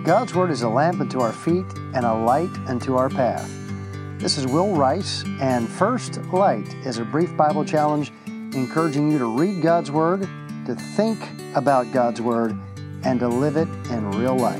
God's Word is a lamp unto our feet and a light unto our path. This is Will Rice, and First Light is a brief Bible challenge encouraging you to read God's Word, to think about God's Word, and to live it in real life.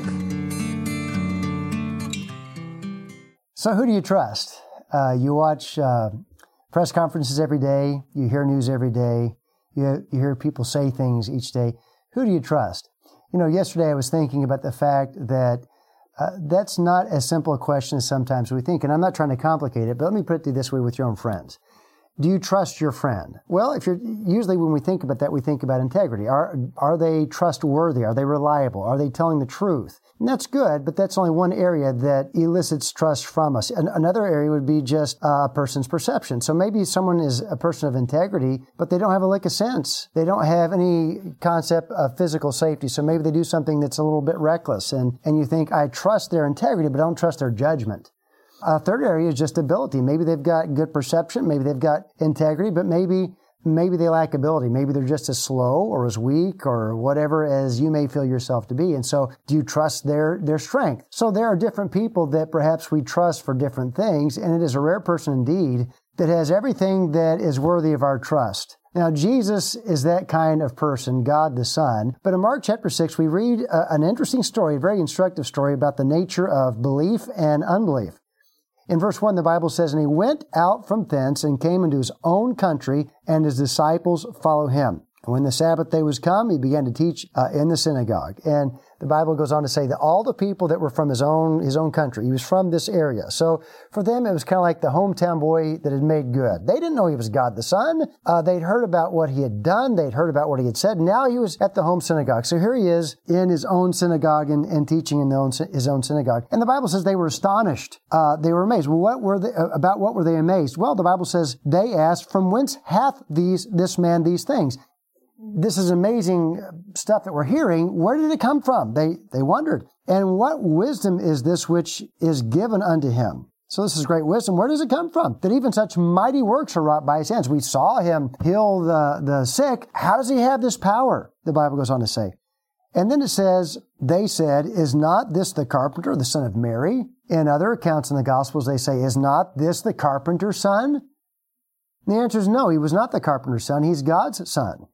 So who do you trust? You watch press conferences every day. You hear news every day. You hear people say things each day. Who do you trust? You know, yesterday I was thinking about the fact that that's not as simple a question as sometimes we think. And I'm not trying to complicate it, but let me put it this way with your own friends. Do you trust your friend? Well, usually when we think about that, we think about integrity. Are they trustworthy? Are they reliable? Are they telling the truth? And that's good, but that's only one area that elicits trust from us. Another area would be just a person's perception. So maybe someone is a person of integrity, but they don't have a lick of sense. They don't have any concept of physical safety. So maybe they do something that's a little bit reckless. And you think, I trust their integrity, but I don't trust their judgment. A third area is just ability. Maybe they've got good perception. Maybe they've got integrity, but maybe they lack ability. Maybe they're just as slow or as weak or whatever as you may feel yourself to be. And so do you trust their strength? So there are different people that perhaps we trust for different things, and it is a rare person indeed that has everything that is worthy of our trust. Now, Jesus is that kind of person, God the Son. But in Mark chapter 6, we read an interesting story, a very instructive story about the nature of belief and unbelief. In verse 1, the Bible says, "And he went out from thence and came into his own country, and his disciples followed him. And when the Sabbath day was come, he began to teach in the synagogue." And the Bible goes on to say that all the people that were from his own country, he was from this area. So for them, it was kind of like the hometown boy that had made good. They didn't know he was God the Son. They'd heard about what he had done. They'd heard about what he had said. Now he was at the home synagogue. So here he is in his own synagogue and teaching in his own synagogue. And the Bible says they were astonished. They were amazed. Well, what were they amazed? Well, the Bible says they asked, "From whence hath this man these things?" This is amazing stuff that we're hearing. Where did it come from? They wondered. "And what wisdom is this which is given unto him?" So this is great wisdom. Where does it come from? That even such mighty works are wrought by his hands. We saw him heal the sick. How does he have this power? The Bible goes on to say. And then it says, they said, "Is not this the carpenter, the son of Mary?" In other accounts in the Gospels, they say, "Is not this the carpenter's son?" And the answer is no, he was not the carpenter's son. He's God's son.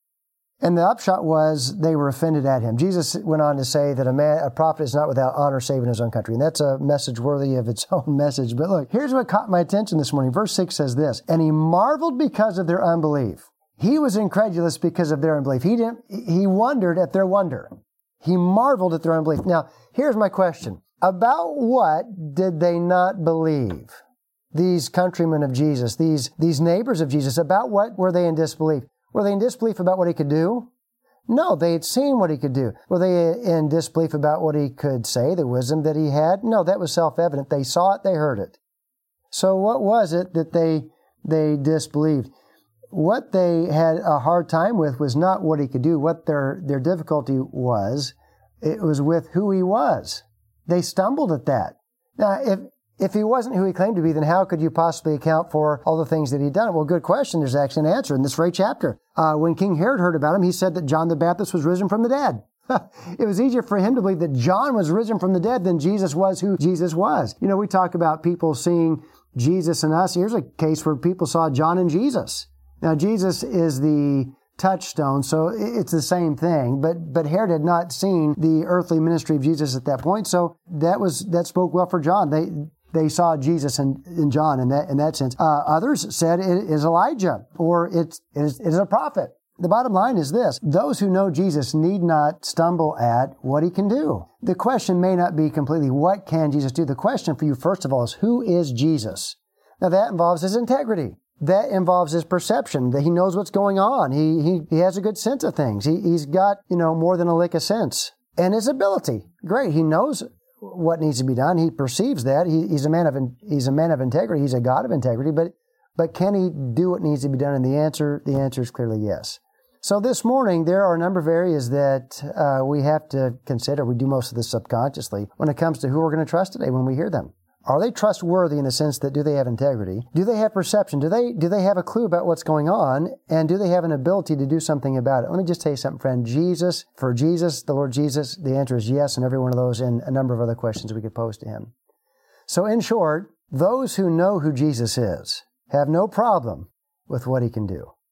And the upshot was they were offended at him. Jesus went on to say that a prophet is not without honor save in his own country. And that's a message worthy of its own message. But look, here's what caught my attention this morning. Verse 6 says this, "And he marveled because of their unbelief." He was incredulous because of their unbelief. He wondered at their wonder. He marveled at their unbelief. Now, here's my question. About what did they not believe? These countrymen of Jesus, these neighbors of Jesus, about what were they in disbelief? Were they in disbelief about what he could do? No, they had seen what he could do. Were they in disbelief about what he could say, the wisdom that he had? No, that was self-evident. They saw it, they heard it. So what was it that they disbelieved? What they had a hard time with was not what he could do. What their difficulty was, it was with who he was. They stumbled at that. Now, if he wasn't who he claimed to be, then how could you possibly account for all the things that he'd done? Well, good question. There's actually an answer in this very chapter. When King Herod heard about him, he said that John the Baptist was risen from the dead. It was easier for him to believe that John was risen from the dead than Jesus was who Jesus was. You know, we talk about people seeing Jesus in us. Here's a case where people saw John in Jesus. Now, Jesus is the touchstone, so it's the same thing. But Herod had not seen the earthly ministry of Jesus at that point, so that spoke well for John. They saw Jesus in John in that sense. Others said it is Elijah or it is a prophet. The bottom line is this. Those who know Jesus need not stumble at what he can do. The question may not be completely what can Jesus do. The question for you, first of all, is who is Jesus? Now that involves his integrity. That involves his perception, that he knows what's going on. He has a good sense of things. He's got, more than a lick of sense. And his ability. Great. He knows what needs to be done. He perceives that. He's a man of integrity. He's a God of integrity. But can he do what needs to be done? And the answer is clearly yes. So this morning, there are a number of areas that we have to consider. We do most of this subconsciously when it comes to who we're going to trust today when we hear them. Are they trustworthy in the sense that do they have integrity? Do they have perception? Do they have a clue about what's going on? And do they have an ability to do something about it? Let me just tell you something, friend. For Jesus, the Lord Jesus, the answer is yes, and every one of those and a number of other questions we could pose to Him. So in short, those who know who Jesus is have no problem with what He can do.